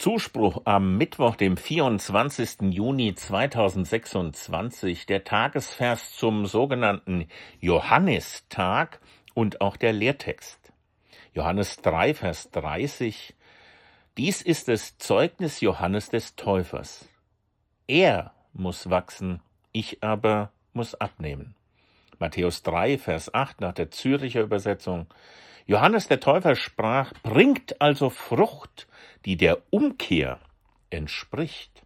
Zuspruch am Mittwoch, dem 24. Juni 2026, der Tagesvers zum sogenannten Johannistag und auch der Lehrtext. Johannes 3, Vers 30. Dies ist das Zeugnis Johannes des Täufers. Er muss wachsen, ich aber muss abnehmen. Matthäus 3, Vers 8 nach der Zürcher Übersetzung. Johannes der Täufer sprach, bringt also Frucht, die der Umkehr entspricht.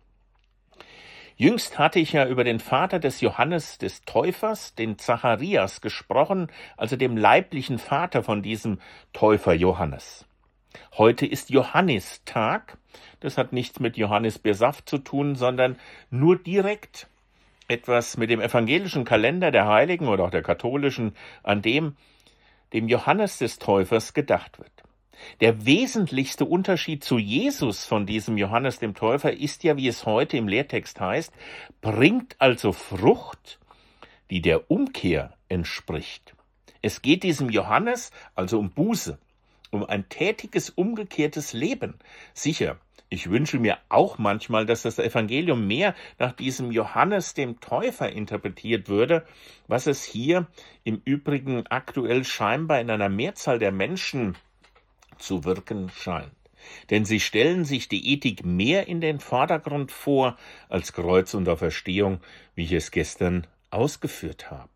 Jüngst hatte ich ja über den Vater des Johannes des Täufers, den Zacharias, gesprochen, also dem leiblichen Vater von diesem Täufer Johannes. Heute ist Johannistag. Das hat nichts mit Johannisbeersaft zu tun, sondern nur direkt etwas mit dem evangelischen Kalender der Heiligen oder auch der katholischen, an dem Johannes des Täufers gedacht wird. Der wesentlichste Unterschied zu Jesus von diesem Johannes dem Täufer ist ja, wie es heute im Lehrtext heißt, bringt also Frucht, die der Umkehr entspricht. Es geht diesem Johannes also um Buße, um ein tätiges, umgekehrtes Leben. Sicher, ich wünsche mir auch manchmal, dass das Evangelium mehr nach diesem Johannes dem Täufer interpretiert würde, was es hier im Übrigen aktuell scheinbar in einer Mehrzahl der Menschen zu wirken scheint. Denn sie stellen sich die Ethik mehr in den Vordergrund vor als Kreuz und Auferstehung, wie ich es gestern ausgeführt habe.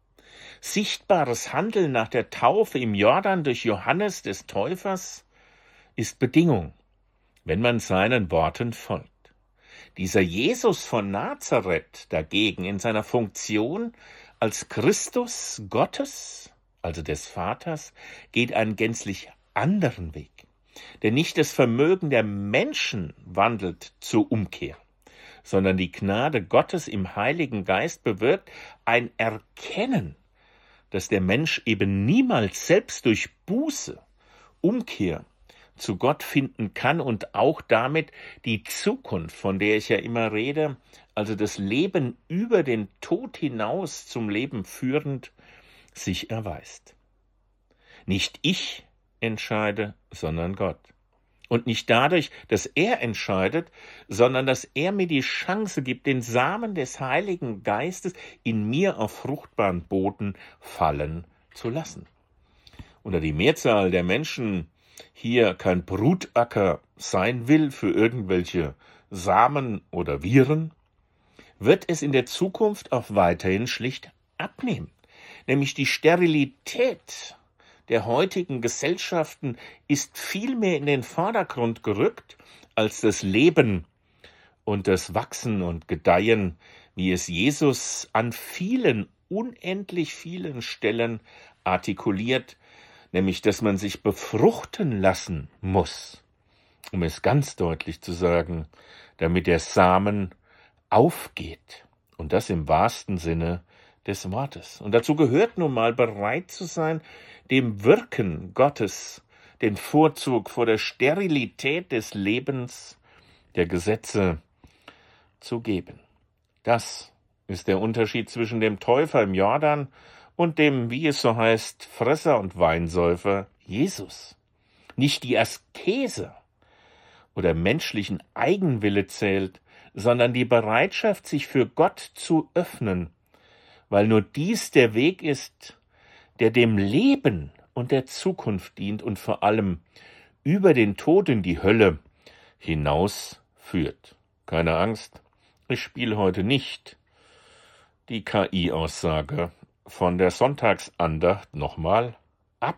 Sichtbares Handeln nach der Taufe im Jordan durch Johannes des Täufers ist Bedingung, wenn man seinen Worten folgt. Dieser Jesus von Nazareth dagegen in seiner Funktion als Christus Gottes, also des Vaters, geht einen gänzlich anderen Weg. Denn nicht das Vermögen der Menschen wandelt zur Umkehr, sondern die Gnade Gottes im Heiligen Geist bewirkt ein Erkennen, dass der Mensch eben niemals selbst durch Buße, Umkehr zu Gott finden kann und auch damit die Zukunft, von der ich ja immer rede, also das Leben über den Tod hinaus zum Leben führend, sich erweist. Nicht ich entscheide, sondern Gott. Und nicht dadurch, dass er entscheidet, sondern dass er mir die Chance gibt, den Samen des Heiligen Geistes in mir auf fruchtbaren Boden fallen zu lassen. Und da die Mehrzahl der Menschen hier kein Brutacker sein will für irgendwelche Samen oder Viren, wird es in der Zukunft auch weiterhin schlicht abnehmen. Nämlich die Sterilität der heutigen Gesellschaften ist viel mehr in den Vordergrund gerückt als das Leben und das Wachsen und Gedeihen, wie es Jesus an vielen, unendlich vielen Stellen artikuliert, nämlich dass man sich befruchten lassen muss, um es ganz deutlich zu sagen, damit der Samen aufgeht, und das im wahrsten Sinne des Wortes. Und dazu gehört nun mal bereit zu sein, dem Wirken Gottes den Vorzug vor der Sterilität des Lebens, der Gesetze zu geben. Das ist der Unterschied zwischen dem Täufer im Jordan und dem, wie es so heißt, Fresser und Weinsäufer Jesus. Nicht die Askese oder menschlichen Eigenwille zählt, sondern die Bereitschaft, sich für Gott zu öffnen, weil nur dies der Weg ist, der dem Leben und der Zukunft dient und vor allem über den Tod in die Hölle hinaus führt. Keine Angst, ich spiele heute nicht die KI-Aussage von der Sonntagsandacht nochmal ab.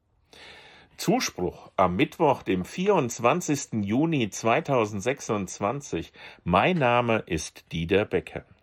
Zuspruch am Mittwoch, dem 24. Juni 2026. Mein Name ist Dieter Becker.